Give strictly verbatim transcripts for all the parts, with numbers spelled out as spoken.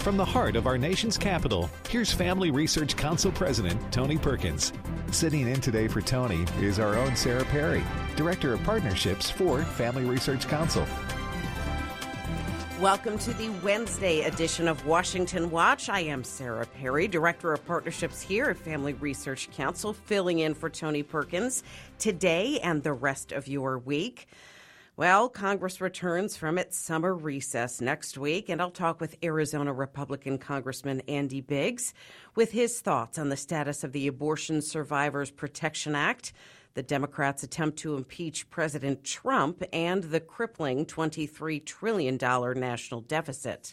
From the heart of our nation's capital, here's Family Research Council President Tony Perkins. Sitting in today for Tony is our own Sarah Perry, Director of Partnerships for Family Research Council. Welcome to the Wednesday edition of Washington Watch. I am Sarah Perry, Director of Partnerships here at Family Research Council, filling in for Tony Perkins today and the rest of your week. Well, Congress returns from its summer recess next week, and I'll talk with Arizona Republican Congressman Andy Biggs with his thoughts on the status of the Abortion Survivors Protection Act, the Democrats' attempt to impeach President Trump, and the crippling twenty-three trillion dollars national deficit.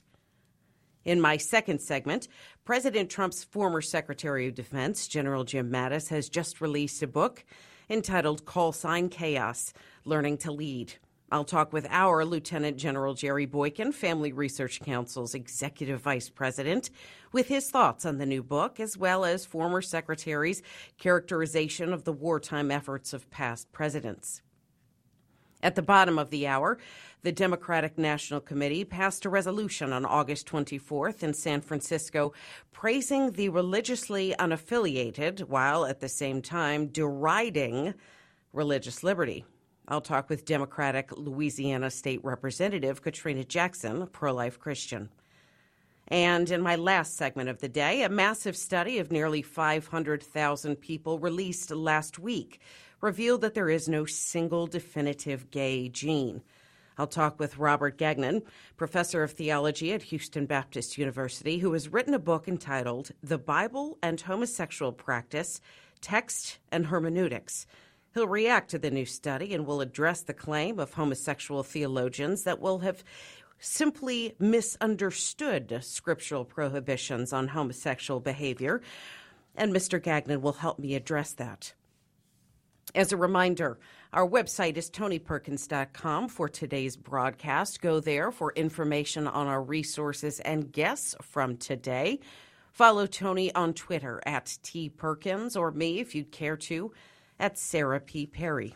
In my second segment, President Trump's former Secretary of Defense, General Jim Mattis, has just released a book entitled Call Sign Chaos, Learning to Lead. I'll talk with our Lieutenant General Jerry Boykin, Family Research Council's Executive Vice President, with his thoughts on the new book, as well as former secretary's characterization of the wartime efforts of past presidents. At the bottom of the hour, the Democratic National Committee passed a resolution on August twenty-fourth in San Francisco praising the religiously unaffiliated, while at the same time deriding religious liberty. I'll talk with Democratic Louisiana State Representative Katrina Jackson, a pro-life Christian. And in my last segment of the day, a massive study of nearly five hundred thousand people released last week revealed that there is no single definitive gay gene. I'll talk with Robert Gagnon, professor of theology at Houston Baptist University, who has written a book entitled The Bible and Homosexual Practice, Text and Hermeneutics. He'll react to the new study and will address the claim of homosexual theologians that will have simply misunderstood scriptural prohibitions on homosexual behavior, and Mister Gagnon will help me address that. As a reminder, our website is tony perkins dot com for today's broadcast. Go there for information on our resources and guests from today. Follow Tony on Twitter at T Perkins, or me, if you'd care to, at Sarah P. Perry.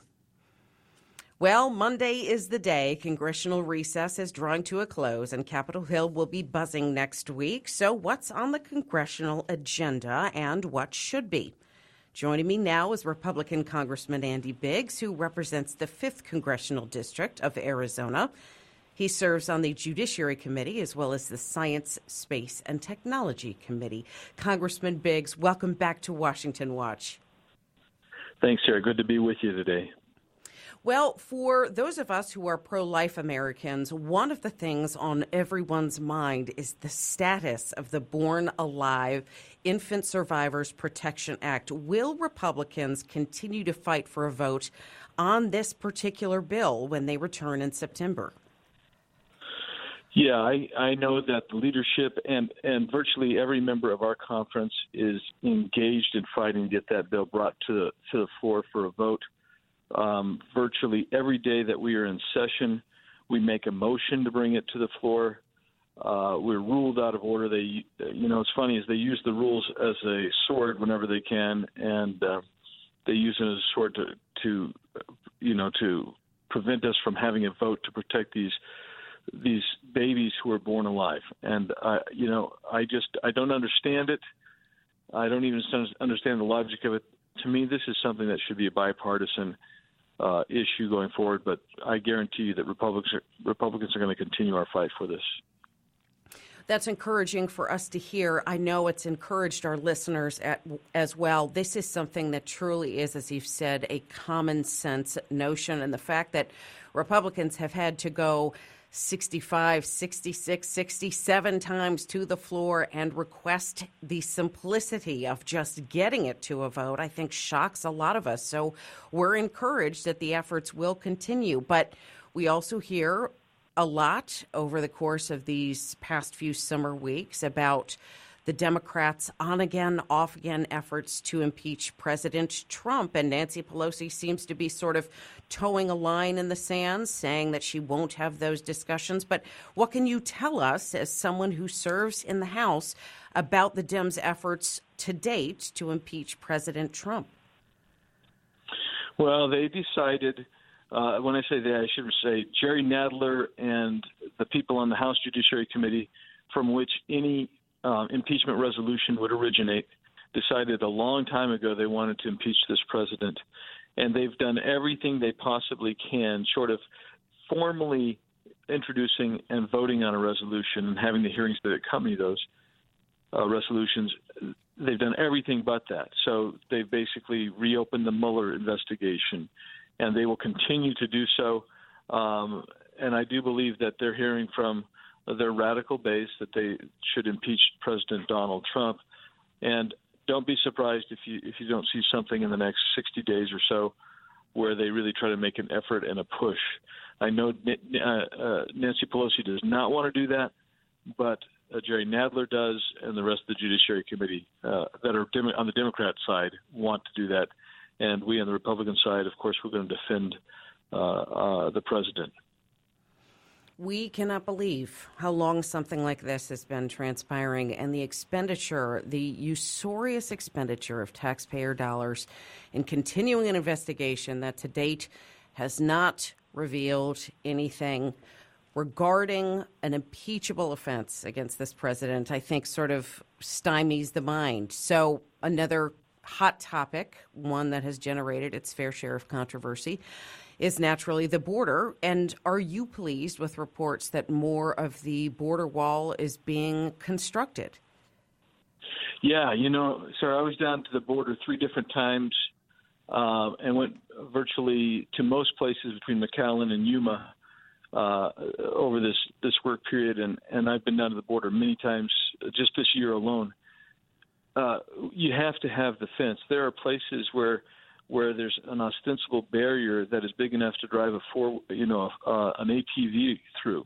Well, Monday is the day. Congressional recess is drawing to a close, and Capitol Hill will be buzzing next week. So what's on the congressional agenda and what should be? Joining me now is Republican Congressman Andy Biggs, who represents the fifth Congressional District of Arizona. He serves on the Judiciary Committee as well as the Science, Space, and Technology Committee. Congressman Biggs, welcome back to Washington Watch. Thanks, Sarah. Good to be with you today. Well, for those of us who are pro-life Americans, one of the things on everyone's mind is the status of the Born Alive Infant Survivors Protection Act. Will Republicans continue to fight for a vote on this particular bill when they return in September? Yeah, I, I know that the leadership and, and virtually every member of our conference is engaged in fighting to get that bill brought to the, to the floor for a vote. Um, virtually every day that we are in session, we make a motion to bring it to the floor. Uh, we're ruled out of order. They, you know, it's funny is they use the rules as a sword whenever they can, and uh, they use it as a sword to, to, you know, to prevent us from having a vote to protect these these babies who are born alive. And, uh, you know, I just I don't understand it. I don't even understand the logic of it. To me, this is something that should be a bipartisan uh, issue going forward. But I guarantee you that Republicans are, Republicans are going to continue our fight for this. That's encouraging for us to hear. I know it's encouraged our listeners at, as well. This is something that truly is, as you've said, a common sense notion. And the fact that Republicans have had to go sixty-five, sixty-six, sixty-seven times to the floor and request the simplicity of just getting it to a vote, I think shocks a lot of us. So we're encouraged that the efforts will continue. But we also hear a lot over the course of these past few summer weeks about the Democrats' on-again, off-again efforts to impeach President Trump. And Nancy Pelosi seems to be sort of towing a line in the sand, saying that she won't have those discussions. But what can you tell us, as someone who serves in the House, about the Dems' efforts to date to impeach President Trump? Well, they decided, uh, when I say that, I should say Jerry Nadler and the people on the House Judiciary Committee from which any um, impeachment resolution would originate, decided a long time ago they wanted to impeach this president. And they've done everything they possibly can, short of formally introducing and voting on a resolution and having the hearings that accompany those uh, resolutions. They've done everything but that. So they've basically reopened the Mueller investigation, and they will continue to do so. Um, and I do believe that they're hearing from their radical base that they should impeach President Donald Trump. And don't be surprised if you if you don't see something in the next sixty days or so where they really try to make an effort and a push. I know uh, uh, Nancy Pelosi does not want to do that, but uh, Jerry Nadler does, and the rest of the Judiciary Committee uh, that are dem- on the Democrat side want to do that. And we on the Republican side, of course, we're going to defend uh, uh, the president. We cannot believe how long something like this has been transpiring, and the expenditure, the usurious expenditure of taxpayer dollars in continuing an investigation that to date has not revealed anything regarding an impeachable offense against this president, I think sort of stymies the mind. So another hot topic, one that has generated its fair share of controversy, is naturally the border. And are you pleased with reports that more of the border wall is being constructed? Yeah, you know, sir, I was down to the border three different times uh, and went virtually to most places between McAllen and Yuma uh, over this, this work period. And, and I've been down to the border many times just this year alone. Uh, you have to have the fence. There are places where where there's an ostensible barrier that is big enough to drive a four, you know, uh, an A T V through,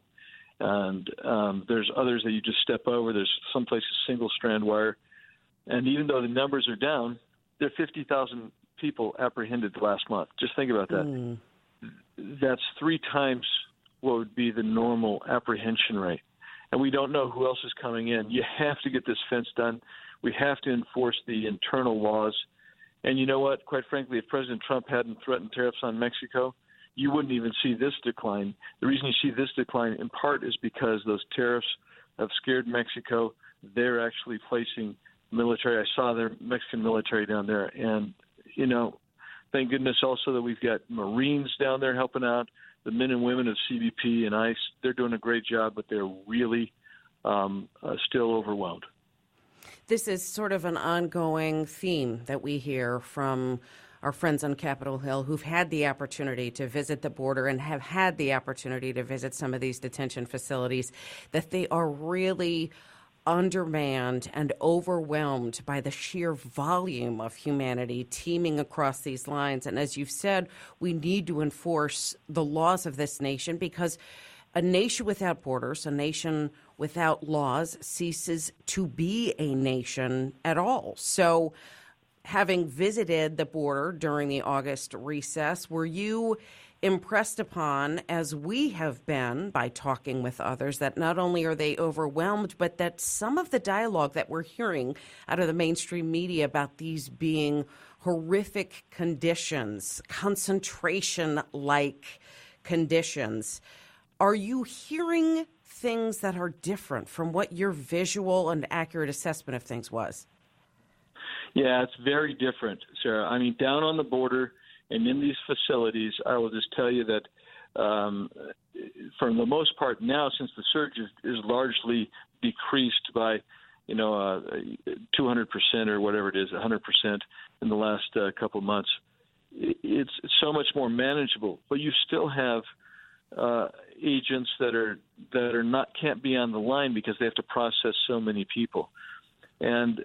and um, there's others that you just step over. There's some places single strand wire, and even though the numbers are down, there are fifty thousand people apprehended last month. Just think about that. Mm. That's three times what would be the normal apprehension rate, and we don't know who else is coming in. You have to get this fence done. We have to enforce the internal laws. And you know what? Quite frankly, if President Trump hadn't threatened tariffs on Mexico, you wouldn't even see this decline. The reason you see this decline in part is because those tariffs have scared Mexico. They're actually placing military. I saw their Mexican military down there. And, you know, thank goodness also that we've got Marines down there helping out. The men and women of C B P and ICE, they're doing a great job, but they're really um, uh, still overwhelmed. This is sort of an ongoing theme that we hear from our friends on Capitol Hill who've had the opportunity to visit the border and have had the opportunity to visit some of these detention facilities, that they are really undermanned and overwhelmed by the sheer volume of humanity teeming across these lines. And as you've said, we need to enforce the laws of this nation, because a nation without borders, a nation without laws, ceases to be a nation at all. So having visited the border during the August recess, were you impressed upon, as we have been by talking with others, that not only are they overwhelmed, but that some of the dialogue that we're hearing out of the mainstream media about these being horrific conditions, concentration-like conditions, are you hearing things that are different from what your visual and accurate assessment of things was? Yeah, it's very different, Sarah. I mean, down on the border and in these facilities, I will just tell you that um, for the most part now, since the surge is, is largely decreased by, you know, uh, two hundred percent or whatever it is, one hundred percent in the last uh, couple of months, it's so much more manageable. But you still have uh, agents that are that are not can't be on the line because they have to process so many people, and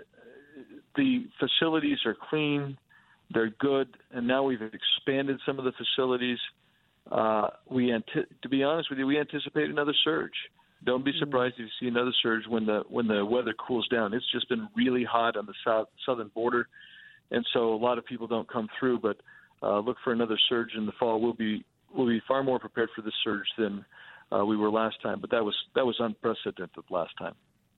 the facilities are clean, they're good, and now we've expanded some of the facilities. Uh, we anti- to be honest with you, we anticipate another surge. Don't be surprised if you see another surge when the when the weather cools down. It's just been really hot on the south southern border, and so a lot of people don't come through. But uh, look for another surge in the fall. We'll be we'll be far more prepared for this surge than uh, we were last time. But that was that was unprecedented last time.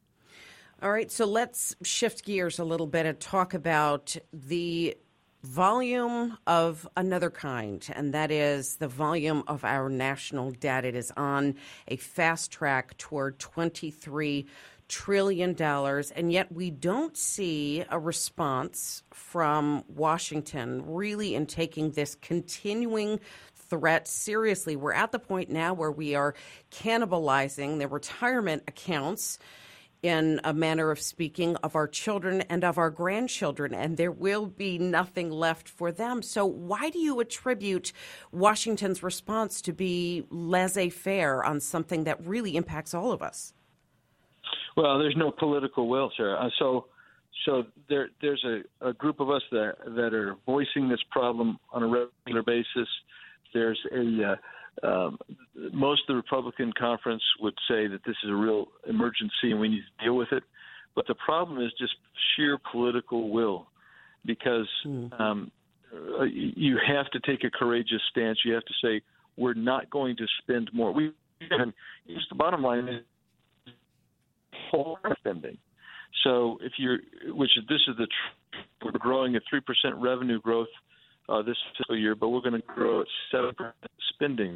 All right, so let's shift gears a little bit and talk about the volume of another kind, and that is the volume of our national debt. It is on a fast track toward twenty-three trillion dollars, and yet we don't see a response from Washington really in taking this continuing threat seriously. We're at the point now where we are cannibalizing the retirement accounts, in a manner of speaking, of our children and of our grandchildren, and there will be nothing left for them. So why do you attribute Washington's response to be laissez-faire on something that really impacts all of us? Well, there's no political will, Sarah. So so there there's a, a group of us that that are voicing this problem on a regular basis. There's a uh, Um, most of the Republican conference would say that this is a real emergency and we need to deal with it. But the problem is just sheer political will, because mm. um, you have to take a courageous stance. You have to say, we're not going to spend more. We and the bottom line is whole spending. So if you're, which is this is the tr- we're growing at three percent revenue growth Uh, this fiscal year, but we're going to grow at seven percent spending.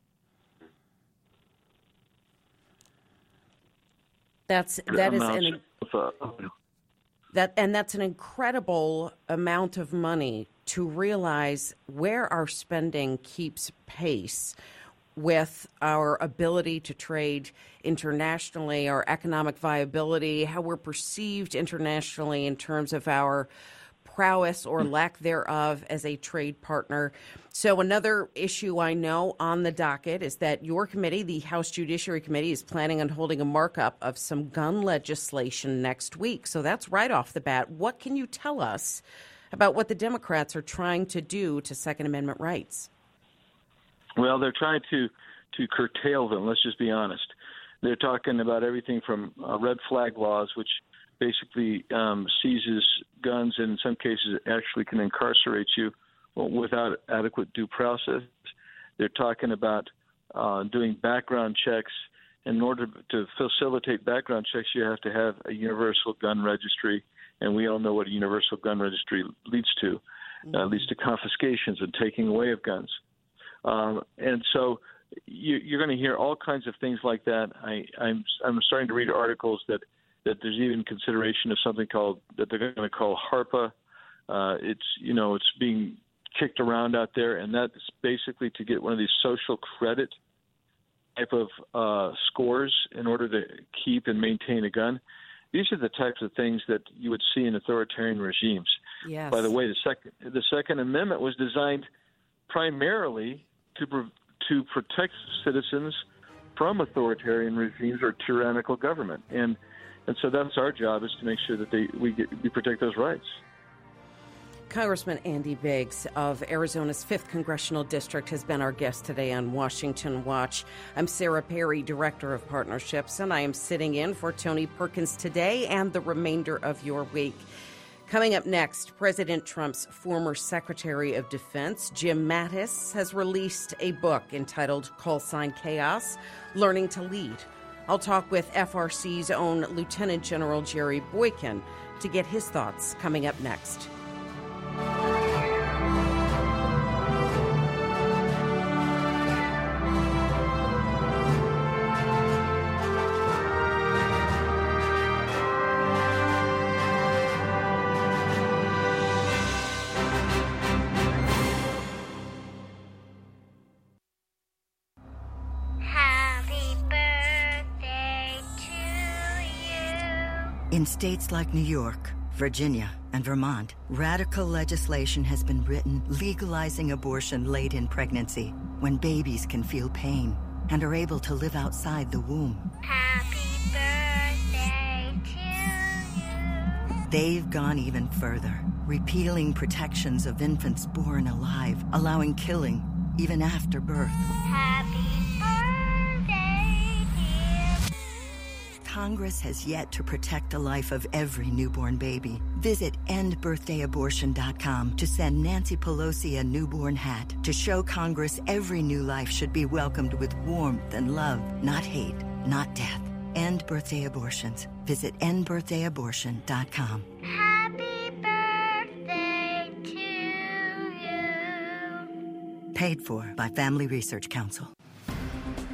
That's that is an of, uh, that and that's an incredible amount of money to realize where our spending keeps pace with our ability to trade internationally, our economic viability, how we're perceived internationally in terms of our prowess or lack thereof as a trade partner. So another issue I know on the docket is that your committee, the House Judiciary Committee, is planning on holding a markup of some gun legislation next week. So that's right off the bat. What can you tell us about what the Democrats are trying to do to Second Amendment rights? Well, they're trying to, to curtail them. Let's just be honest. They're talking about everything from uh, red flag laws, which basically um, seizes guns and in some cases actually can incarcerate you without adequate due process. They're talking about uh, doing background checks. In order to facilitate background checks, you have to have a universal gun registry, and we all know what a universal gun registry leads to. Mm-hmm. Uh, leads to confiscations and taking away of guns. Um, and so you, you're going to hear all kinds of things like that. I, I'm, I'm starting to read articles that that there's even consideration of something called that they're going to call HARPA. Uh, it's you know it's being kicked around out there, and that's basically to get one of these social credit type of uh, scores in order to keep and maintain a gun. These are the types of things that you would see in authoritarian regimes. Yes. By the way, the second the Second Amendment was designed primarily to to protect citizens from authoritarian regimes or tyrannical government, and And so that's our job, is to make sure that they we get, we protect those rights. Congressman Andy Biggs of Arizona's fifth Congressional District has been our guest today on Washington Watch. I'm Sarah Perry, Director of Partnerships, and I am sitting in for Tony Perkins today and the remainder of your week. Coming up next, President Trump's former Secretary of Defense, Jim Mattis, has released a book entitled Call Sign Chaos, Learning to Lead. I'll talk with F R C's own Lieutenant General Jerry Boykin to get his thoughts coming up next. In states like New York, Virginia, and Vermont, radical legislation has been written legalizing abortion late in pregnancy, when babies can feel pain and are able to live outside the womb. Happy birthday to you. They've gone even further, repealing protections of infants born alive, allowing killing even after birth. Happy birthday, dear. Congress has yet to protect the life of every newborn baby. Visit end birthday abortion dot com to send Nancy Pelosi a newborn hat to show Congress every new life should be welcomed with warmth and love, not hate, not death. End birthday abortions. Visit end birthday abortion dot com. Happy birthday to you. Paid for by Family Research Council.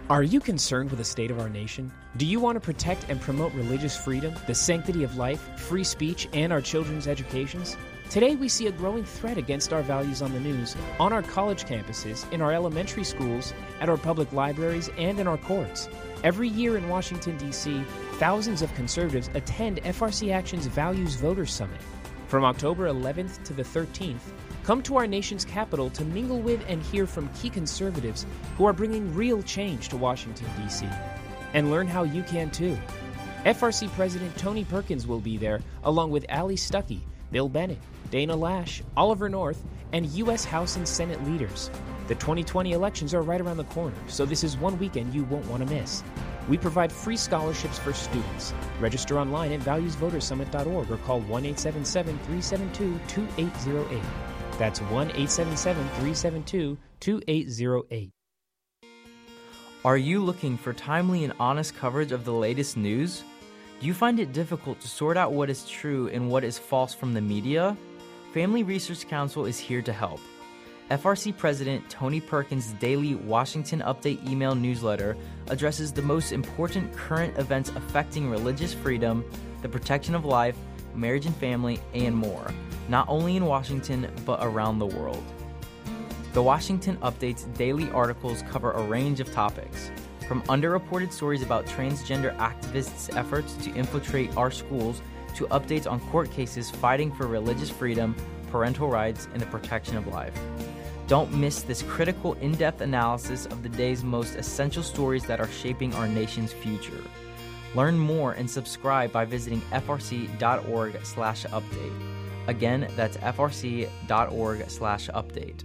Are you concerned with the state of our nation? Do you want to protect and promote religious freedom, the sanctity of life, free speech, and our children's educations? Today we see a growing threat against our values on the news, on our college campuses, in our elementary schools, at our public libraries, and in our courts. Every year in Washington, D C, thousands of conservatives attend F R C Action's Values Voters Summit. From October eleventh to the thirteenth, come to our nation's capital to mingle with and hear from key conservatives who are bringing real change to Washington, D C. And learn how you can too. F R C President Tony Perkins will be there, along with Ali Stuckey, Bill Bennett, Dana Lash, Oliver North, and U S House and Senate leaders. The twenty twenty elections are right around the corner, so this is one weekend you won't want to miss. We provide free scholarships for students. Register online at values voters summit dot org or call one eight seven seven, three seven two, two eight zero eight. That's one eight seven seven, three seven two, two eight zero eight. Are you looking for timely and honest coverage of the latest news? Do you find it difficult to sort out what is true and what is false from the media? Family Research Council is here to help. F R C President Tony Perkins' daily Washington Update email newsletter addresses the most important current events affecting religious freedom, the protection of life, marriage and family, and more, not only in Washington, but around the world. The Washington Update's daily articles cover a range of topics, from underreported stories about transgender activists' efforts to infiltrate our schools to updates on court cases fighting for religious freedom, parental rights, and the protection of life. Don't miss this critical, in-depth analysis of the day's most essential stories that are shaping our nation's future. Learn more and subscribe by visiting f r c dot org slash update. Again, that's f r c dot org slash update.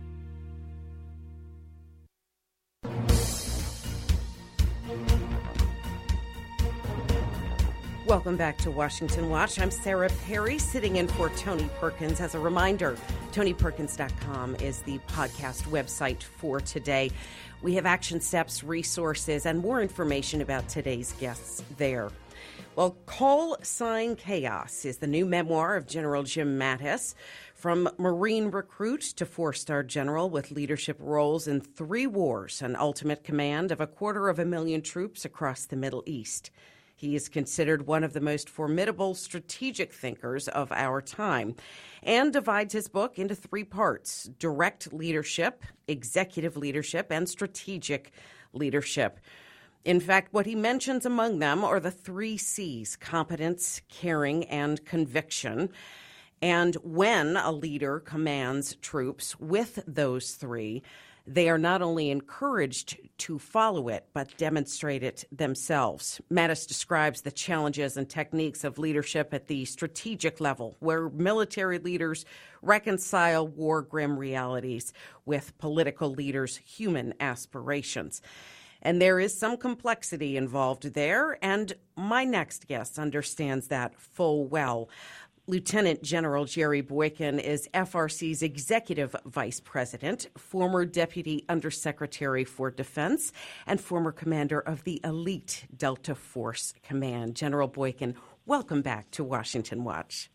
Welcome back to Washington Watch. I'm Sarah Perry, sitting in for Tony Perkins. As a reminder, tony perkins dot com is the podcast website for today. We have action steps, resources, and more information about today's guests there. Well, Call Sign Chaos is the new memoir of General Jim Mattis. From Marine recruit to four-star general with leadership roles in three wars and ultimate command of a quarter of a million troops across the Middle East. He is considered one of the most formidable strategic thinkers of our time and divides his book into three parts: direct leadership, executive leadership, and strategic leadership. In fact, what he mentions among them are the three C's: competence, caring, and conviction. And when a leader commands troops with those three, they are not only encouraged to follow it, but demonstrate it themselves. Mattis describes the challenges and techniques of leadership at the strategic level, where military leaders reconcile war grim realities with political leaders' human aspirations. And there is some complexity involved there, and my next guest understands that full well. Lieutenant General Jerry Boykin is F R C's Executive Vice President, former Deputy Undersecretary for Defense, and former commander of the Elite Delta Force Command. General Boykin, welcome back to Washington Watch.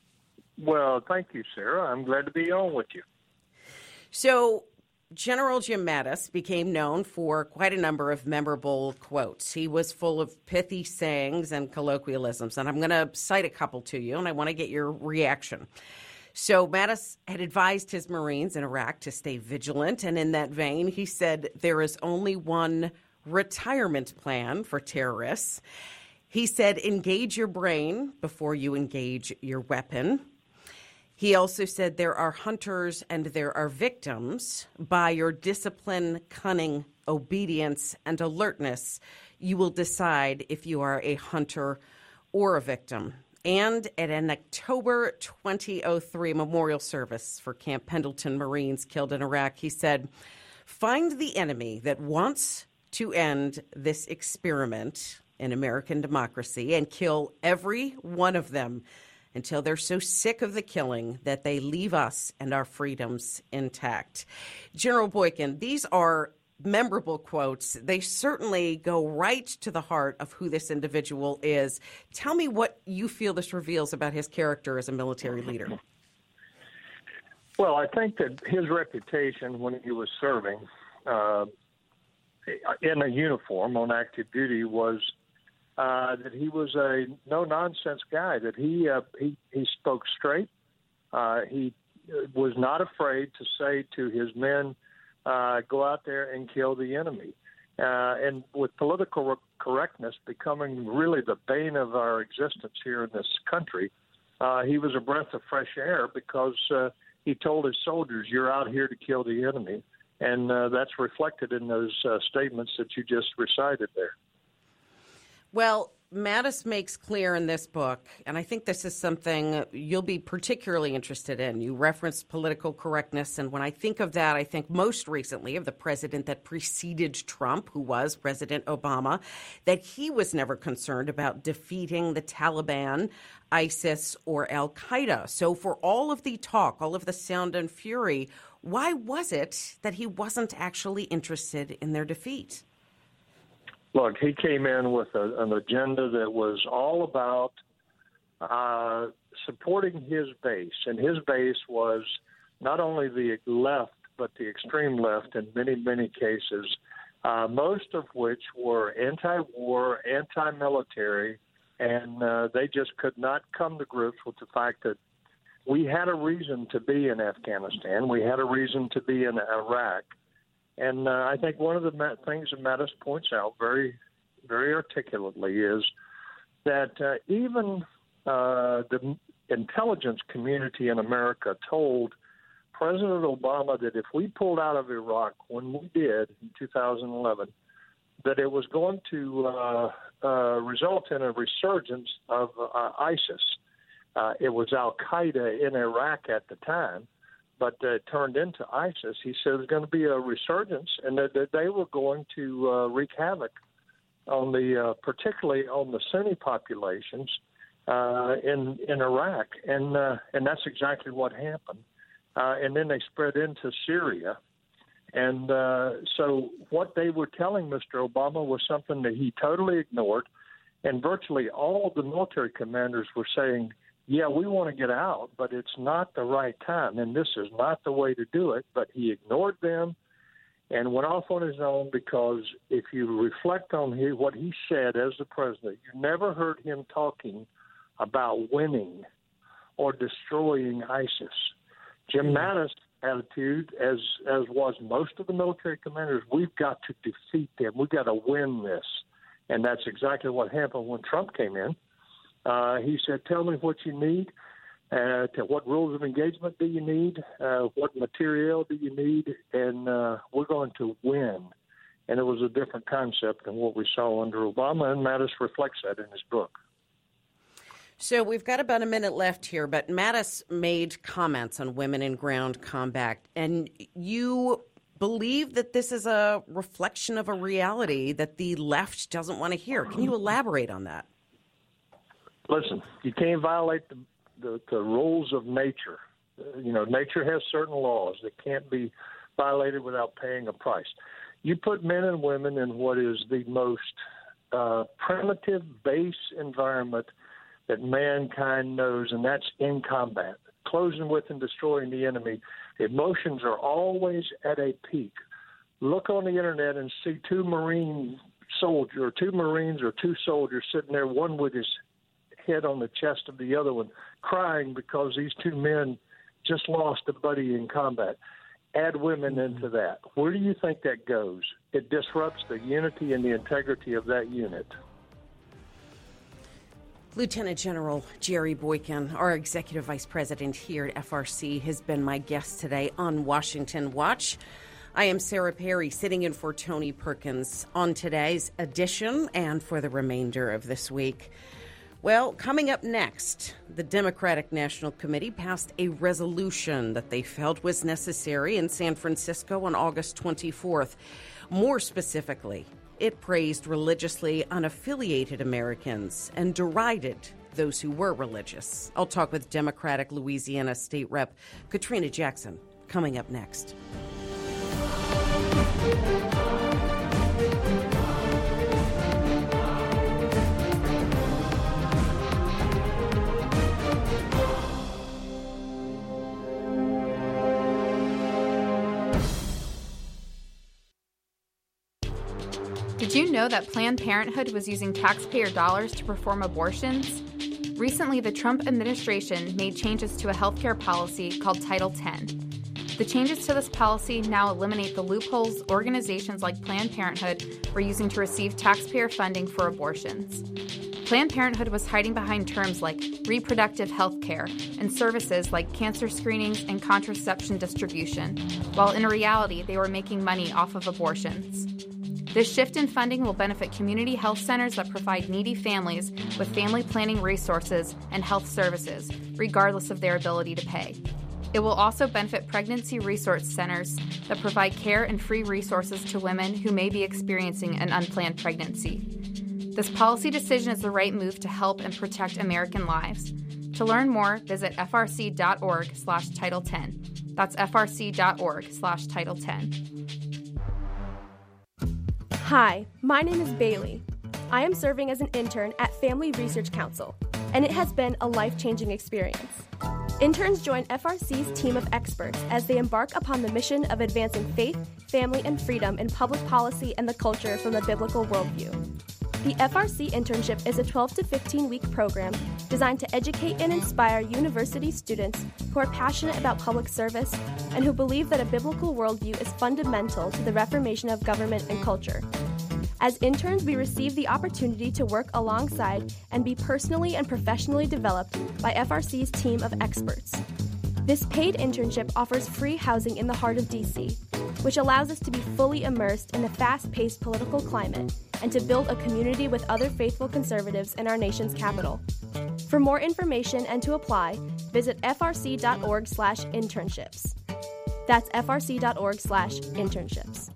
Well, thank you, Sarah. I'm glad to be on with you. So, General Jim Mattis became known for quite a number of memorable quotes. He was full of pithy sayings and colloquialisms, and I'm going to cite a couple to you, and I want to get your reaction. So Mattis had advised his Marines in Iraq to stay vigilant, and in that vein, he said there is only one retirement plan for terrorists. He said, engage your brain before you engage your weapon. He also said there are hunters and there are victims. By your discipline, cunning, obedience, and alertness, you will decide if you are a hunter or a victim. And at an October twenty oh three memorial service for Camp Pendleton Marines killed in Iraq, he said, find the enemy that wants to end this experiment in American democracy and kill every one of them until they're so sick of the killing that they leave us and our freedoms intact. General Boykin, these are memorable quotes. They certainly go right to the heart of who this individual is. Tell me what you feel this reveals about his character as a military leader. Well, I think that his reputation when he was serving, uh, in a uniform on active duty was uh, that he was a no-nonsense guy, that he, uh, he, he spoke straight. Uh, he was not afraid to say to his men, uh, go out there and kill the enemy. Uh, and with political correctness becoming really the bane of our existence here in this country, uh, he was a breath of fresh air because uh, he told his soldiers, you're out here to kill the enemy. And uh, that's reflected in those uh, statements that you just recited there. Well, Mattis makes clear in this book, and I think this is something you'll be particularly interested in. You referenced political correctness, and when I think of that, I think most recently of the president that preceded Trump, who was President Obama, that he was never concerned about defeating the Taliban, ISIS, or al-Qaeda. So for all of the talk, all of the sound and fury, why was it that he wasn't actually interested in their defeat? Look, he came in with a, an agenda that was all about uh, supporting his base, and his base was not only the left, but the extreme left in many, many cases, uh, most of which were anti-war, anti-military, and uh, they just could not come to grips with the fact that we had a reason to be in Afghanistan. We had a reason to be in Iraq. And uh, I think one of the ma- things that Mattis points out very, very articulately is that uh, even uh, the intelligence community in America told President Obama that if we pulled out of Iraq when we did in two thousand eleven, that it was going to uh, uh, result in a resurgence of uh, ISIS. Uh, it was al-Qaeda in Iraq at the time, but uh, it turned into ISIS. He said there's going to be a resurgence, and that, that they were going to uh, wreak havoc on the, uh, particularly on the Sunni populations uh, in in Iraq, and uh, and that's exactly what happened. Uh, and then they spread into Syria, and uh, so what they were telling Mister Obama was something that he totally ignored, and virtually all of the military commanders were saying, yeah, we want to get out, but it's not the right time, and this is not the way to do it. But he ignored them and went off on his own because if you reflect on his, what he said as the president, you never heard him talking about winning or destroying ISIS. Jim Mattis' attitude, as as was most of the military commanders, we've got to defeat them. We've got to win this. And that's exactly what happened when Trump came in. Uh, he said, tell me what you need, uh, to what rules of engagement do you need, uh, what material do you need, and uh, we're going to win. And it was a different concept than what we saw under Obama, and Mattis reflects that in his book. So we've got about a minute left here, but Mattis made comments on women in ground combat, and you believe that this is a reflection of a reality that the left doesn't want to hear. Can you elaborate on that? Listen, you can't violate the, the, the rules of nature. Uh, you know, nature has certain laws that can't be violated without paying a price. You put men and women in what is the most uh, primitive, base environment that mankind knows, and that's in combat, closing with and destroying the enemy. Emotions are always at a peak. Look on the internet and see two Marine soldiers, or two Marines or two soldiers sitting there, one with his head on the chest of the other one, crying because these two men just lost a buddy in combat. Add women into that. Where do you think that goes? It disrupts the unity and the integrity of that unit. Lieutenant General Jerry Boykin, our Executive Vice President here at F R C, has been my guest today on Washington Watch. I am Sarah Perry, sitting in for Tony Perkins on today's edition and for the remainder of this week. Well, coming up next, the Democratic National Committee passed a resolution that they felt was necessary in San Francisco on August twenty-fourth. More specifically, it praised religiously unaffiliated Americans and derided those who were religious. I'll talk with Democratic Louisiana State Rep Katrina Jackson coming up next. Did you know that Planned Parenthood was using taxpayer dollars to perform abortions? Recently, the Trump administration made changes to a healthcare policy called Title ten. The changes to this policy now eliminate the loopholes organizations like Planned Parenthood were using to receive taxpayer funding for abortions. Planned Parenthood was hiding behind terms like reproductive health care and services like cancer screenings and contraception distribution, while in reality they were making money off of abortions. This shift in funding will benefit community health centers that provide needy families with family planning resources and health services, regardless of their ability to pay. It will also benefit pregnancy resource centers that provide care and free resources to women who may be experiencing an unplanned pregnancy. This policy decision is the right move to help and protect American lives. To learn more, visit frc.org slash Title 10. That's frc.org slash Title 10. Hi, my name is Bailey. I am serving as an intern at Family Research Council, and it has been a life-changing experience. Interns join F R C's team of experts as they embark upon the mission of advancing faith, family, and freedom in public policy and the culture from a biblical worldview. The F R C internship is a twelve to fifteen week program designed to educate and inspire university students who are passionate about public service and who believe that a biblical worldview is fundamental to the reformation of government and culture. As interns, we receive the opportunity to work alongside and be personally and professionally developed by F R C's team of experts. This paid internship offers free housing in the heart of D C, which allows us to be fully immersed in the fast-paced political climate and to build a community with other faithful conservatives in our nation's capital. For more information and to apply, visit frc.org slash internships. That's frc.org slash internships.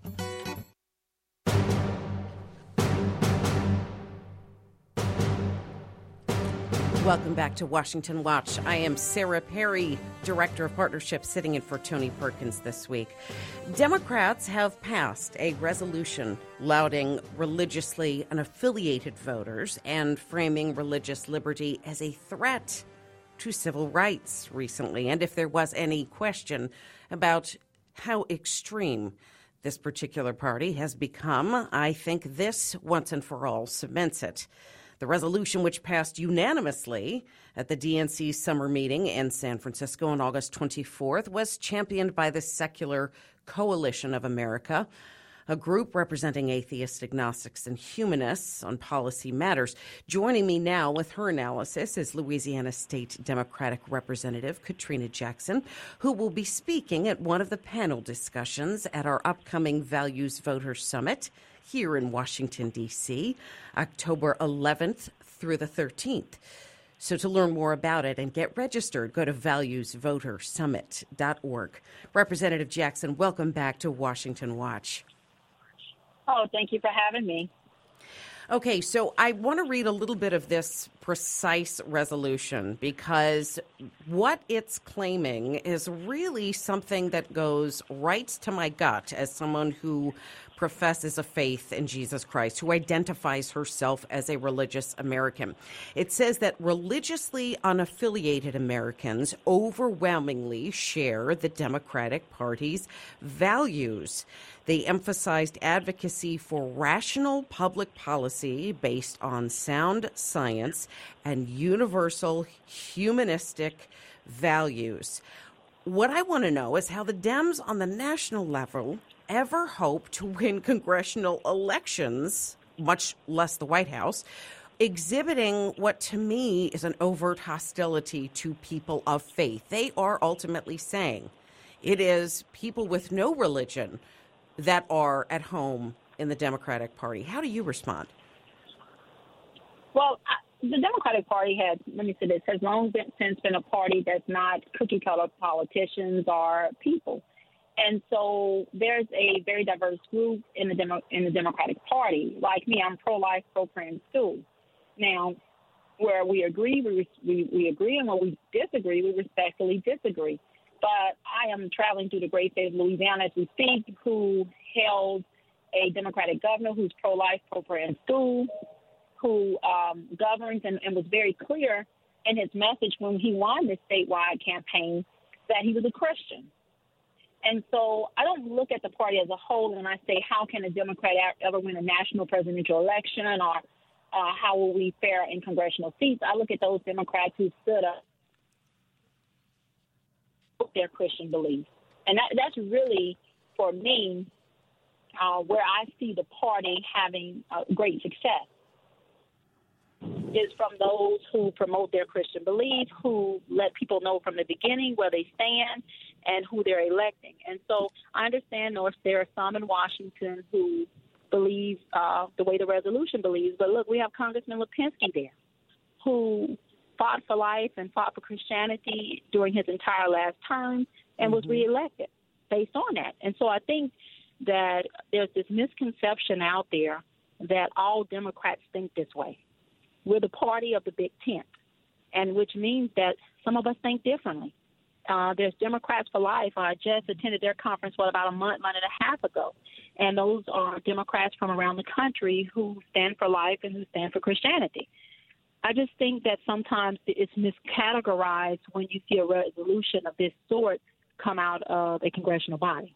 Welcome back to Washington Watch. I am Sarah Perry, Director of Partnerships, sitting in for Tony Perkins this week. Democrats have passed a resolution lauding religiously unaffiliated voters and framing religious liberty as a threat to civil rights recently. And if there was any question about how extreme this particular party has become, I think this once and for all cements it. The resolution, which passed unanimously at the D N C summer meeting in San Francisco on August twenty-fourth, was championed by the Secular Coalition of America, a group representing atheists, agnostics, and humanists on policy matters. Joining me now with her analysis is Louisiana State Democratic Representative Katrina Jackson, who will be speaking at one of the panel discussions at our upcoming Values Voters Summit here in Washington, D C, October eleventh through the thirteenth. So to learn more about it and get registered, go to values voter summit dot org. Representative Jackson, welcome back to Washington Watch. Oh, thank you for having me. Okay, so I want to read a little bit of this precise resolution because what it's claiming is really something that goes right to my gut as someone who professes a faith in Jesus Christ, who identifies herself as a religious American. It says that religiously unaffiliated Americans overwhelmingly share the Democratic Party's values. They emphasized advocacy for rational public policy based on sound science and universal humanistic values. What I want to know is how the Dems on the national level ever hope to win congressional elections, much less the White House, exhibiting what to me is an overt hostility to people of faith. They are ultimately saying it is people with no religion that are at home in the Democratic Party. How do you respond? Well, I, the Democratic Party has, let me say this, has long been, since been a party that's not cookie-cutter politicians or people. And so there's a very diverse group in the Demo, in the Democratic Party. Like me, I'm pro-life, pro-parent school. Now, where we agree, we, we we agree, and where we disagree, we respectfully disagree. But I am traveling through the great state of Louisiana as we speak, who held a Democratic governor who's pro-life, pro-parent school, who um, governs and, and was very clear in his message when he won this statewide campaign that he was a Christian. And so I don't look at the party as a whole and I say, how can a Democrat ever win a national presidential election, or uh, how will we fare in congressional seats? I look at those Democrats who stood up with their Christian beliefs. And that, that's really, for me, uh, where I see the party having uh, great success, is from those who promote their Christian beliefs, who let people know from the beginning where they stand and who they're electing. And so I understand, North, there are some in Washington who believe uh, the way the resolution believes. But, look, we have Congressman Lipinski there who fought for life and fought for Christianity during his entire last term and mm-hmm. was reelected based on that. And so I think that there's this misconception out there that all Democrats think this way. We're the party of the big tent, and which means that some of us think differently. Uh, there's Democrats for Life. I just attended their conference, what, about a month, month and a half ago. And those are Democrats from around the country who stand for life and who stand for Christianity. I just think that sometimes it's miscategorized when you see a resolution of this sort come out of a congressional body.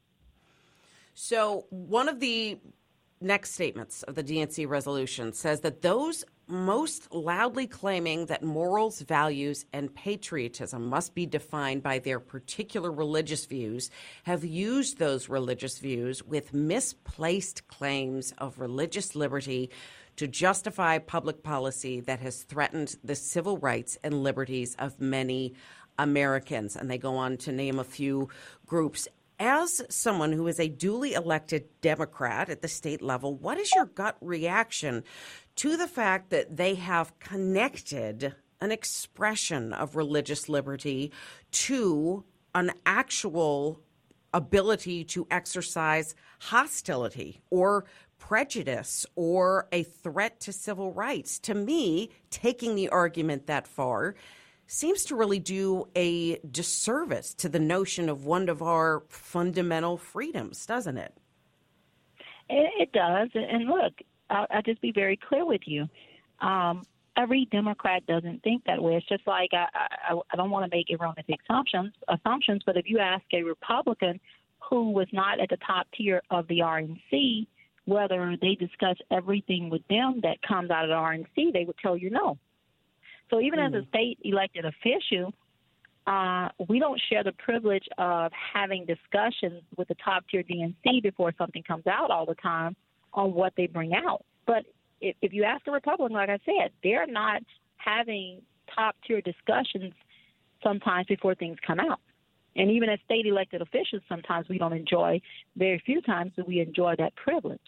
So one of the next statements of the D N C resolution says that those most loudly claiming that morals, values, and patriotism must be defined by their particular religious views have used those religious views with misplaced claims of religious liberty to justify public policy that has threatened the civil rights and liberties of many Americans. And they go on to name a few groups. As someone who is a duly elected Democrat at the state level, what is your gut reaction to the fact that they have connected an expression of religious liberty to an actual ability to exercise hostility or prejudice or a threat to civil rights? To me, taking the argument that far seems to really do a disservice to the notion of one of our fundamental freedoms, doesn't it? It, it does. And look, I'll, I'll just be very clear with you. Um, every Democrat doesn't think that way. It's just like I, I, I don't want to make erroneous assumptions, assumptions, but if you ask a Republican who was not at the top tier of the R N C whether they discuss everything with them that comes out of the R N C, they would tell you no. So even mm. as a state elected official, uh, we don't share the privilege of having discussions with the top-tier D N C before something comes out all the time on what they bring out. But if, if you ask a Republican, like I said, they're not having top-tier discussions sometimes before things come out. And even as state elected officials, sometimes we don't enjoy, very few times do we enjoy that privilege.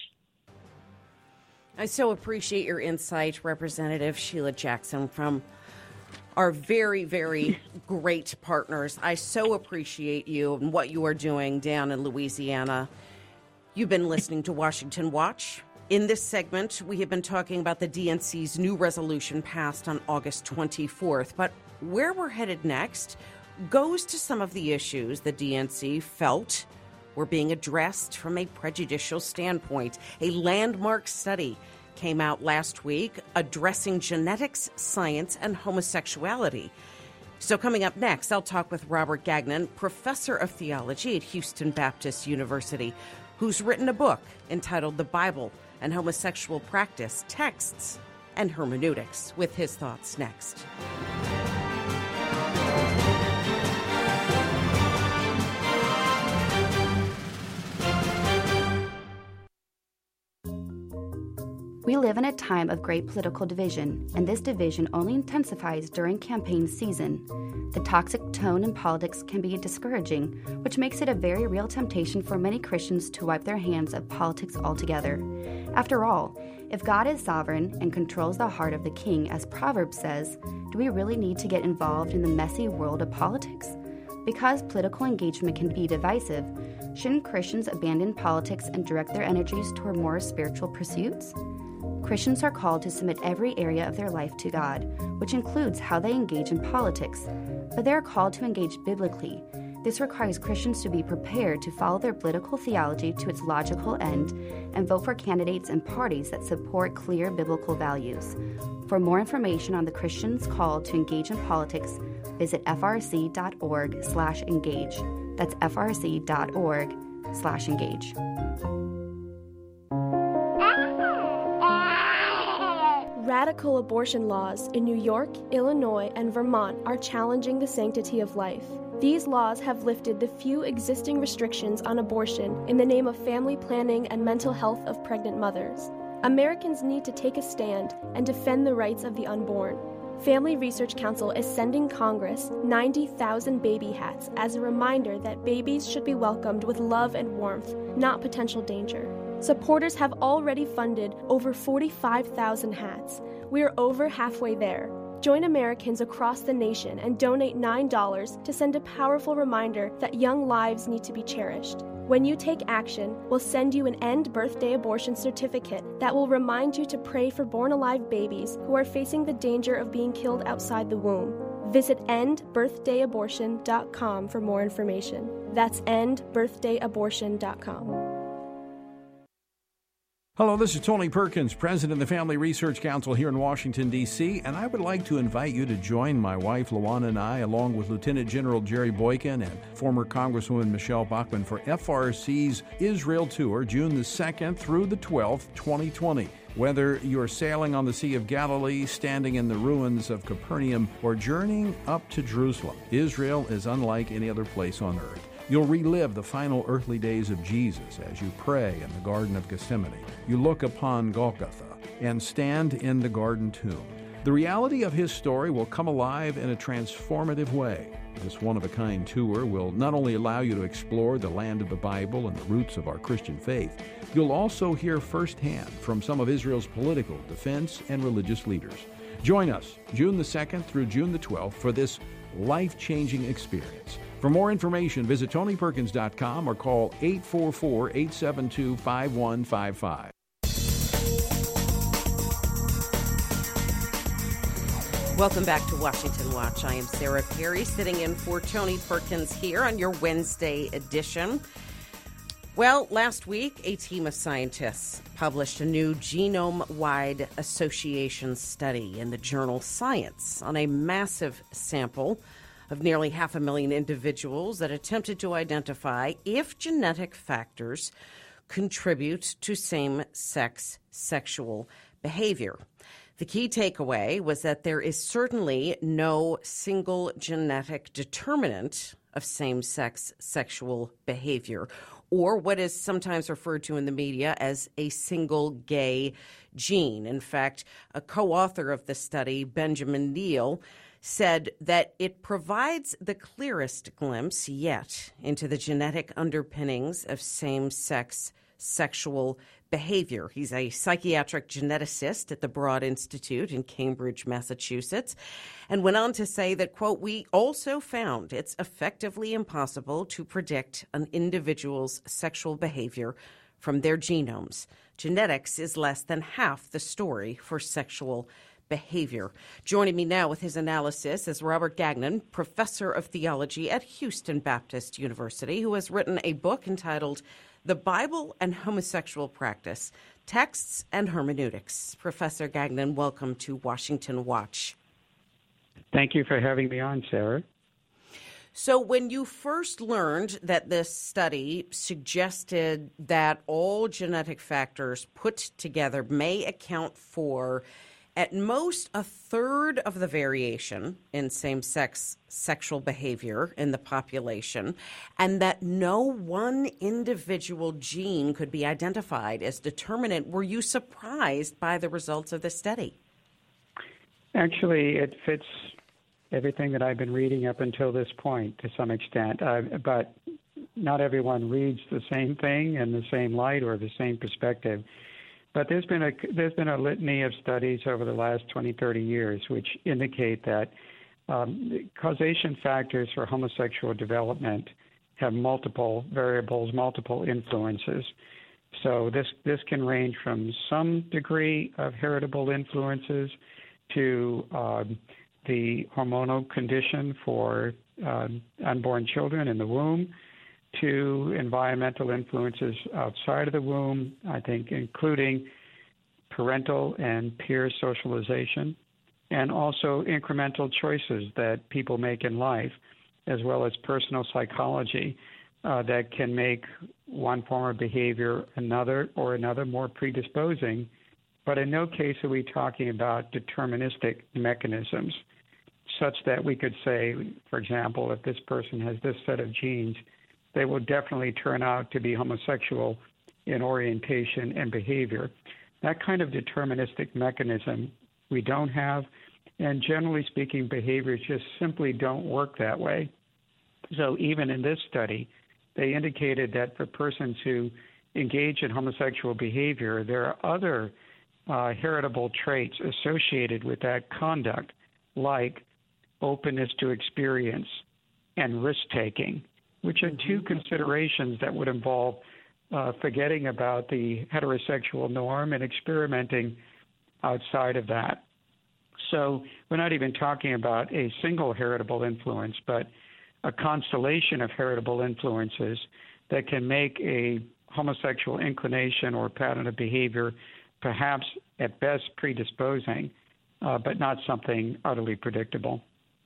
I so appreciate your insight, Representative Sheila Jackson, from our very, very great partners. I so appreciate you and what you are doing down in Louisiana. You've been listening to Washington Watch. In this segment, we have been talking about the D N C's new resolution passed on August twenty-fourth. But where we're headed next goes to some of the issues the D N C felt were being addressed from a prejudicial standpoint. A landmark study came out last week addressing genetics, science, and homosexuality. So coming up next, I'll talk with Robert Gagnon, professor of theology at Houston Baptist University, who's written a book entitled The Bible and Homosexual Practice, Texts and Hermeneutics, with his thoughts next. We live in a time of great political division, and this division only intensifies during campaign season. The toxic tone in politics can be discouraging, which makes it a very real temptation for many Christians to wipe their hands of politics altogether. After all, if God is sovereign and controls the heart of the king, as Proverbs says, do we really need to get involved in the messy world of politics? Because political engagement can be divisive, shouldn't Christians abandon politics and direct their energies toward more spiritual pursuits? Christians are called to submit every area of their life to God, which includes how they engage in politics, but they are called to engage biblically. This requires Christians to be prepared to follow their political theology to its logical end and vote for candidates and parties that support clear biblical values. For more information on the Christians called to engage in politics, visit f r c dot org slash engage. That's frc.org slash engage. Radical abortion laws in New York, Illinois, and Vermont are challenging the sanctity of life. These laws have lifted the few existing restrictions on abortion in the name of family planning and mental health of pregnant mothers. Americans need to take a stand and defend the rights of the unborn. Family Research Council is sending Congress ninety thousand baby hats as a reminder that babies should be welcomed with love and warmth, not potential danger. Supporters have already funded over forty-five thousand hats. We are over halfway there. Join Americans across the nation and donate nine dollars to send a powerful reminder that young lives need to be cherished. When you take action, we'll send you an End Birthday Abortion certificate that will remind you to pray for born-alive babies who are facing the danger of being killed outside the womb. Visit end birthday abortion dot com for more information. That's end birthday abortion dot com. Hello, this is Tony Perkins, President of the Family Research Council here in Washington, D C, and I would like to invite you to join my wife, Luana, and I, along with Lieutenant General Jerry Boykin and former Congresswoman Michelle Bachmann, for F R C's Israel Tour, June the second through the twelfth, twenty twenty. Whether you're sailing on the Sea of Galilee, standing in the ruins of Capernaum, or journeying up to Jerusalem, Israel is unlike any other place on earth. You'll relive the final earthly days of Jesus as you pray in the Garden of Gethsemane. You look upon Golgotha and stand in the garden tomb. The reality of his story will come alive in a transformative way. This one-of-a-kind tour will not only allow you to explore the land of the Bible and the roots of our Christian faith, you'll also hear firsthand from some of Israel's political, defense, and religious leaders. Join us June the second through June the twelfth for this life-changing experience. For more information, visit tony perkins dot com or call eight four four, eight seven two, five one five five. Welcome back to Washington Watch. I am Sarah Perry, sitting in for Tony Perkins here on your Wednesday edition. Well, last week, a team of scientists published a new genome-wide association study in the journal Science on a massive sample of nearly half a million individuals that attempted to identify if genetic factors contribute to same-sex sexual behavior. The key takeaway was that there is certainly no single genetic determinant of same-sex sexual behavior, or what is sometimes referred to in the media as a single gay gene. In fact, a co-author of the study, Benjamin Neal, said that it provides the clearest glimpse yet into the genetic underpinnings of same-sex sexual behavior. He's a psychiatric geneticist at the Broad Institute in Cambridge, Massachusetts, and went on to say that, quote, "We also found it's effectively impossible to predict an individual's sexual behavior from their genomes. Genetics is less than half the story for sexual behavior." Joining me now with his analysis is Robert Gagnon, professor of theology at Houston Baptist University, who has written a book entitled The Bible and Homosexual Practice, Texts and Hermeneutics. Professor Gagnon, welcome to Washington Watch. Thank you for having me on, Sarah. So when you first learned that this study suggested that all genetic factors put together may account for at most a third of the variation in same-sex sexual behavior in the population, and that no one individual gene could be identified as determinant, were you surprised by the results of the study? Actually, it fits everything that I've been reading up until this point to some extent, uh, but not everyone reads the same thing in the same light or the same perspective. But there's been a there's been a litany of studies over the last twenty, thirty years which indicate that um, causation factors for homosexual development have multiple variables, multiple influences. So this this can range from some degree of heritable influences to um, the hormonal condition for uh, unborn children in the womb, to environmental influences outside of the womb, I think including parental and peer socialization, and also incremental choices that people make in life as well as personal psychology uh, that can make one form of behavior another or another more predisposing. But in no case are we talking about deterministic mechanisms such that we could say, for example, if this person has this set of genes, they will definitely turn out to be homosexual in orientation and behavior. That kind of deterministic mechanism we don't have, and generally speaking, behaviors just simply don't work that way. So even in this study, they indicated that for persons who engage in homosexual behavior, there are other uh, heritable traits associated with that conduct, like openness to experience and risk-taking, which are two considerations that would involve uh, forgetting about the heterosexual norm and experimenting outside of that. So we're not even talking about a single heritable influence, but a constellation of heritable influences that can make a homosexual inclination or pattern of behavior perhaps at best predisposing, uh, but not something utterly predictable.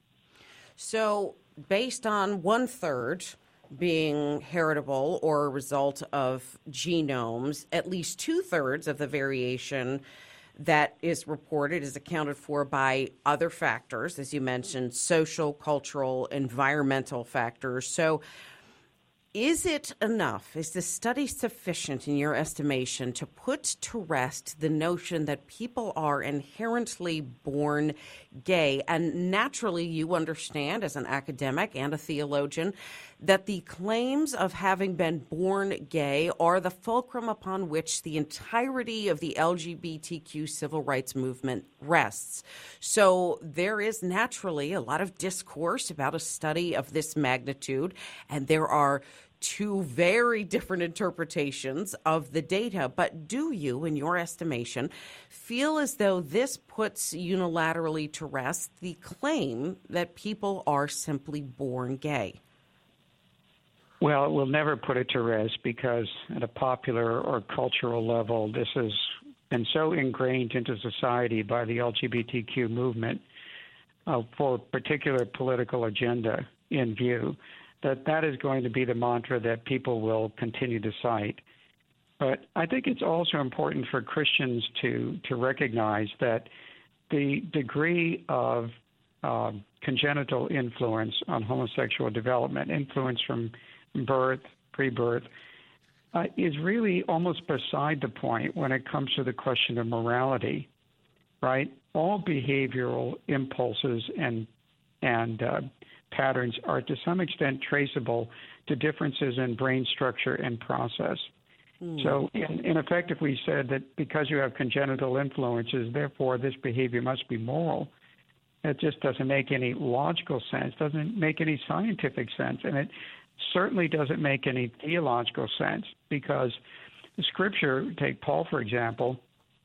So based on one-third being heritable or a result of genomes, at least two-thirds of the variation that is reported is accounted for by other factors, as you mentioned, social, cultural, environmental factors. So is it enough, is the study sufficient in your estimation to put to rest the notion that people are inherently born gay? And naturally, you understand as an academic and a theologian that the claims of having been born gay are the fulcrum upon which the entirety of the L G B T Q civil rights movement rests. So there is naturally a lot of discourse about a study of this magnitude, and there are two very different interpretations of the data. But do you, in your estimation, feel as though this puts unilaterally to rest the claim that people are simply born gay? Well, it will never put it to rest because at a popular or cultural level, this has been so ingrained into society by the L G B T Q movement uh, for a particular political agenda in view that that is going to be the mantra that people will continue to cite. But I think it's also important for Christians to, to recognize that the degree of uh, congenital influence on homosexual development, influence from birth, pre-birth, uh, is really almost beside the point when it comes to the question of morality, right? All behavioral impulses and and uh, patterns are to some extent traceable to differences in brain structure and process. Mm. So in, in effect, if we said that because you have congenital influences, therefore this behavior must be moral, it just doesn't make any logical sense, doesn't make any scientific sense, and it certainly doesn't make any theological sense because the Scripture, take Paul for example,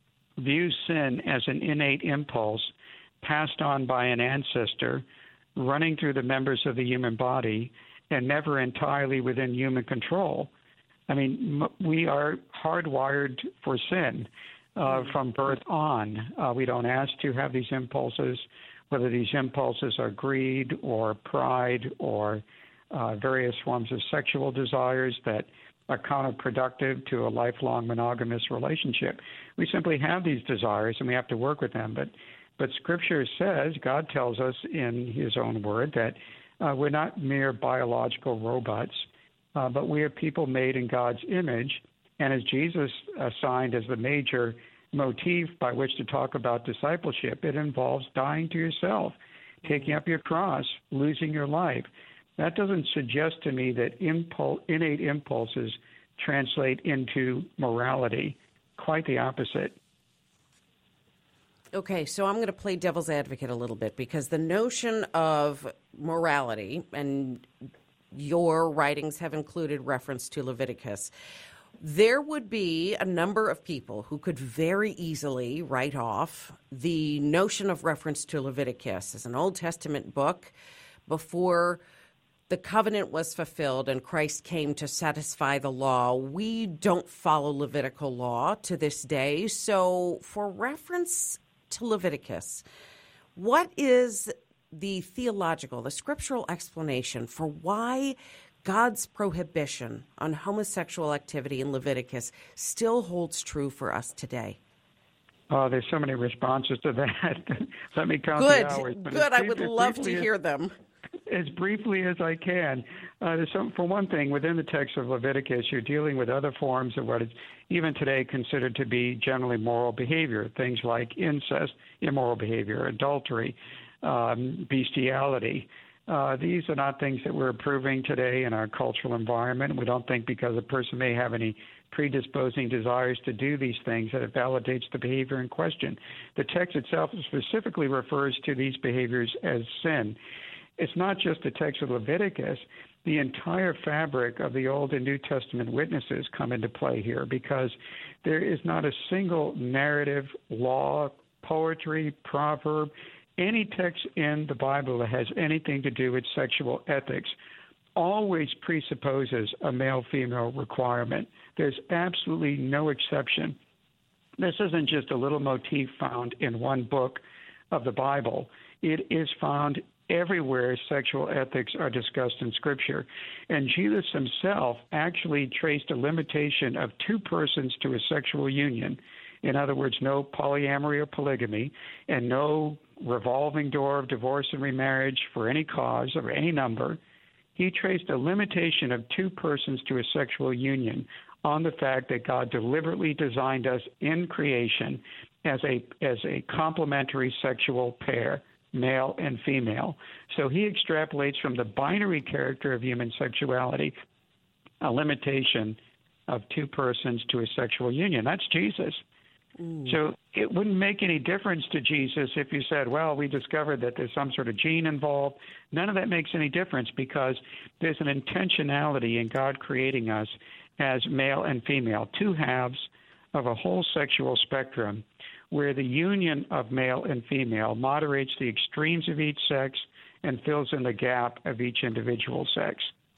views sin as an innate impulse passed on by an ancestor running through the members of the human body and never entirely within human control. I mean, we are hardwired for sin uh, from birth on. Uh, we don't ask to have these impulses, whether these impulses are greed or pride or uh, various forms of sexual desires that are counterproductive to a lifelong monogamous relationship. We simply have these desires and we have to work with them. But But Scripture says, God tells us in his own word that uh, we're not mere biological robots, uh, but we are people made in God's image. And as Jesus assigned as the major motif by which to talk about discipleship, it involves dying to yourself, taking up your cross, losing your life. That doesn't suggest to me that impul- innate impulses translate into morality. Quite the opposite. Okay, so I'm going to play devil's advocate a little bit because the notion of morality, and your writings have included reference to Leviticus, there would be a number of people who could very easily write off the notion of reference to Leviticus as an Old Testament book before the covenant was fulfilled and Christ came to satisfy the law. We don't follow Levitical law to this day. So for reference to Leviticus, what is the theological, the scriptural explanation for why God's prohibition on homosexual activity in Leviticus still holds true for us today? Oh, there's so many responses to that. Let me count Good. the hours. But Good. as I would brief- as love to briefly as- hear them. As briefly as I can. Uh, there's some, for one thing, within the text of Leviticus, you're dealing with other forms of what is even today considered to be generally moral behavior, things like incest, immoral behavior, adultery, um, bestiality. Uh, these are not things that we're approving today in our cultural environment. We don't think because a person may have any predisposing desires to do these things that it validates the behavior in question. The text itself specifically refers to these behaviors as sin. It's not just the text of Leviticus. The entire fabric of the Old and New Testament witnesses come into play here, because there is not a single narrative, law, poetry, proverb, any text in the Bible that has anything to do with sexual ethics always presupposes a male-female requirement. There's absolutely no exception. This isn't just a little motif found in one book of the Bible. It is found everywhere sexual ethics are discussed in Scripture. And Jesus himself actually traced a limitation of two persons to a sexual union. In other words, no polyamory or polygamy, and no revolving door of divorce and remarriage for any cause or any number. He traced a limitation of two persons to a sexual union on the fact that God deliberately designed us in creation as a as a complementary sexual pair, male and female. So he extrapolates from the binary character of human sexuality a limitation of two persons to a sexual union. That's Jesus. Mm. So it wouldn't make any difference to Jesus if you said, well, we discovered that there's some sort of gene involved. None of that makes any difference, because there's an intentionality in God creating us as male and female, two halves of a whole sexual spectrum, where the union of male and female moderates the extremes of each sex and fills in the gap of each individual sex.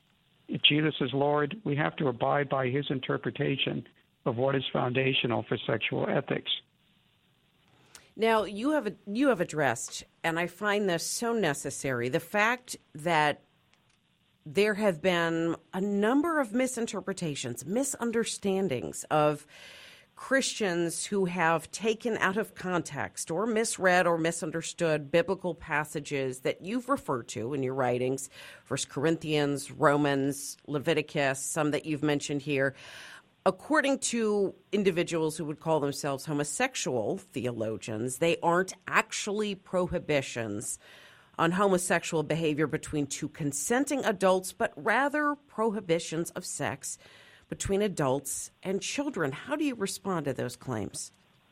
If Jesus is Lord, we have to abide by his interpretation of what is foundational for sexual ethics. Now, you have you have addressed, and I find this so necessary, the fact that there have been a number of misinterpretations, misunderstandings of Christians who have taken out of context or misread or misunderstood biblical passages that you've referred to in your writings, First Corinthians, Romans, Leviticus, some that you've mentioned here. According to individuals who would call themselves homosexual theologians, they aren't actually prohibitions on homosexual behavior between two consenting adults, but rather prohibitions of sex between adults and children. How do you respond to those claims?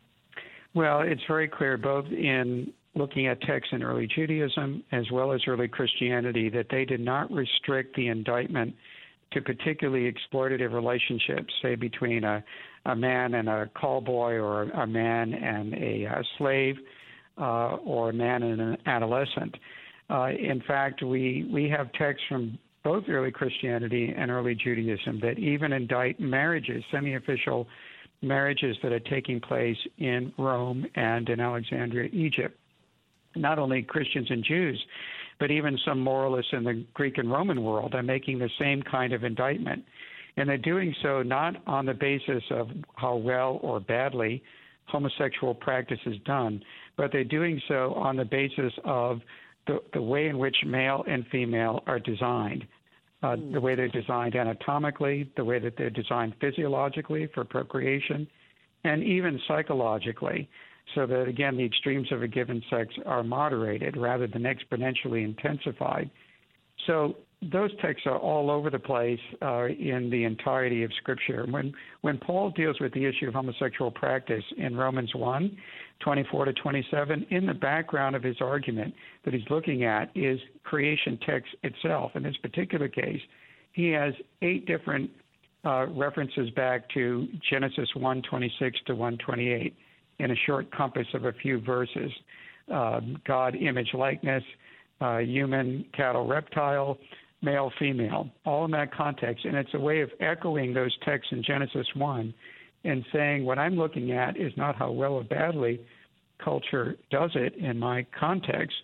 Well, it's very clear, both in looking at texts in early Judaism as well as early Christianity, that they did not restrict the indictment to particularly exploitative relationships, say between a, a man and a call boy, or a man and a, a slave, uh, or a man and an adolescent. Uh, in fact, we, we have texts from both early Christianity and early Judaism that even indict marriages, semi-official marriages that are taking place in Rome and in Alexandria, Egypt. Not only Christians and Jews, but even some moralists in the Greek and Roman world are making the same kind of indictment. And they're doing so not on the basis of how well or badly homosexual practice is done, but they're doing so on the basis of the, the way in which male and female are designed, uh, the way they're designed anatomically, the way that they're designed physiologically for procreation, and even psychologically, so that, again, the extremes of a given sex are moderated rather than exponentially intensified. So those texts are all over the place uh, in the entirety of Scripture. When when Paul deals with the issue of homosexual practice in Romans one, twenty-four to twenty-seven, in the background of his argument that he's looking at is creation text itself. In this particular case, he has eight different uh, references back to Genesis one twenty-six to one twenty-eight in a short compass of a few verses. Uh, God, image, likeness, uh, human, cattle, reptile, male, female, all in that context. And it's a way of echoing those texts in Genesis one and saying what I'm looking at is not how well or badly culture does it in my context,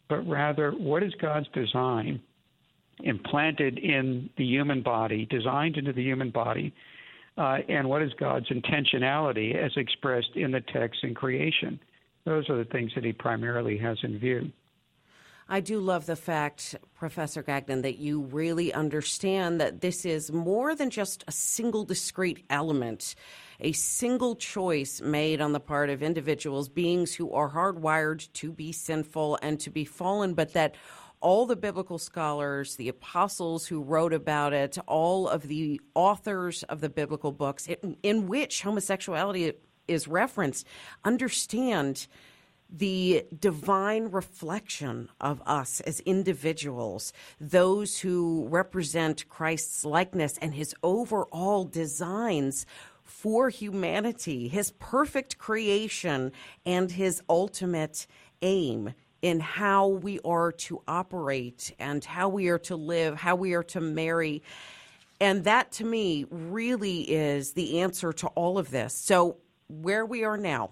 but rather what is God's design implanted in the human body, designed into the human body, uh, and what is God's intentionality as expressed in the text in creation. Those are the things that he primarily has in view. I do love the fact, Professor Gagnon, that you really understand that this is more than just a single discrete element, a single choice made on the part of individuals, beings who are hardwired to be sinful and to be fallen, but that all the biblical scholars, the apostles who wrote about it, all of the authors of the biblical books in, in which homosexuality is referenced, understand the divine reflection of us as individuals, those who represent Christ's likeness and his overall designs for humanity, his perfect creation and his ultimate aim in how we are to operate and how we are to live, how we are to marry. And that, to me, really is the answer to all of this. So where we are now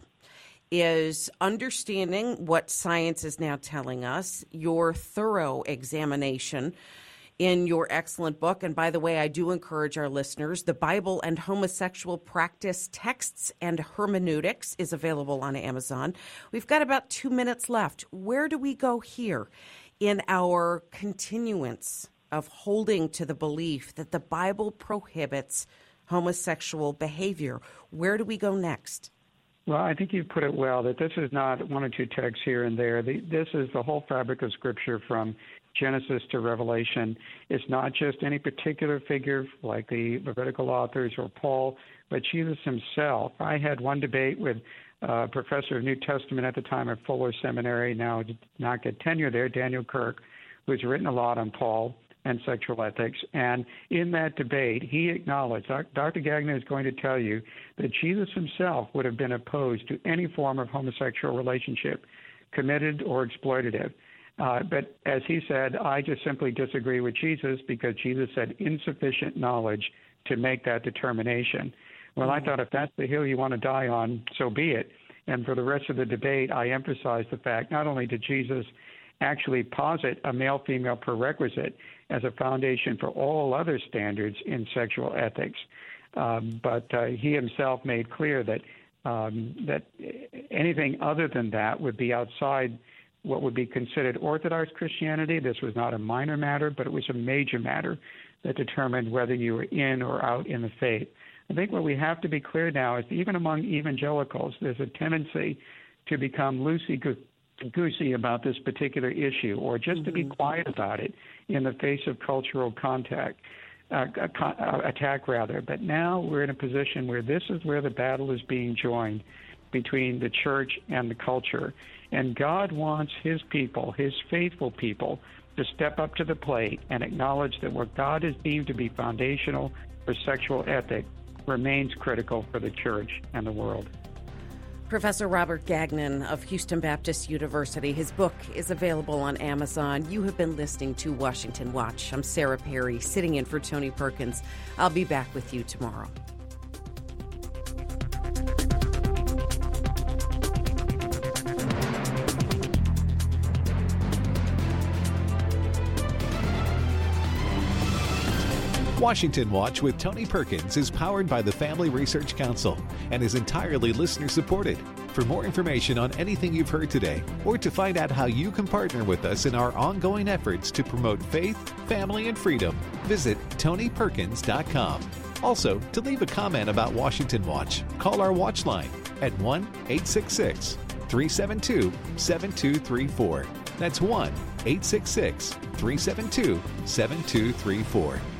is understanding what science is now telling us, your thorough examination in your excellent book. And by the way, I do encourage our listeners, The Bible and Homosexual Practice Texts and Hermeneutics is available on Amazon. We've got about two minutes left. Where do we go here in our continuance of holding to the belief that the Bible prohibits homosexual behavior? Where do we go next? Well, I think you put it well, that this is not one or two texts here and there. The, this is the whole fabric of Scripture from Genesis to Revelation. It's not just any particular figure like the Levitical authors or Paul, but Jesus himself. I had one debate with a professor of New Testament at the time at Fuller Seminary, now did not get tenure there, Daniel Kirk, who's written a lot on Paul and sexual ethics. And in that debate, he acknowledged, Doctor Gagnon is going to tell you that Jesus himself would have been opposed to any form of homosexual relationship, committed or exploitative. Uh, but as he said, I just simply disagree with Jesus because Jesus had insufficient knowledge to make that determination. Well, I thought if that's the hill you want to die on, so be it. And for the rest of the debate, I emphasized the fact not only did Jesus actually posit a male-female prerequisite as a foundation for all other standards in sexual ethics, um, but uh, he himself made clear that um, that anything other than that would be outside what would be considered Orthodox Christianity. This was not a minor matter, but it was a major matter that determined whether you were in or out in the faith. I think what we have to be clear now is that even among evangelicals, there's a tendency to become loosey-goosey about this particular issue, or just mm-hmm. to be quiet about it in the face of cultural contact, uh, uh, attack rather. But now we're in a position where this is where the battle is being joined between the church and the culture. And God wants his people, his faithful people, to step up to the plate and acknowledge that what God has deemed to be foundational for sexual ethic remains critical for the church and the world. Professor Robert Gagnon of Houston Baptist University. His book is available on Amazon. You have been listening to Washington Watch. I'm Sarah Perry, sitting in for Tony Perkins. I'll be back with you tomorrow. Washington Watch with Tony Perkins is powered by the Family Research Council and is entirely listener-supported. For more information on anything you've heard today, or to find out how you can partner with us in our ongoing efforts to promote faith, family, and freedom, visit tony perkins dot com. Also, to leave a comment about Washington Watch, call our watch line at one eight six six, three seven two, seven two three four. That's one eight six six, three seven two, seven two three four.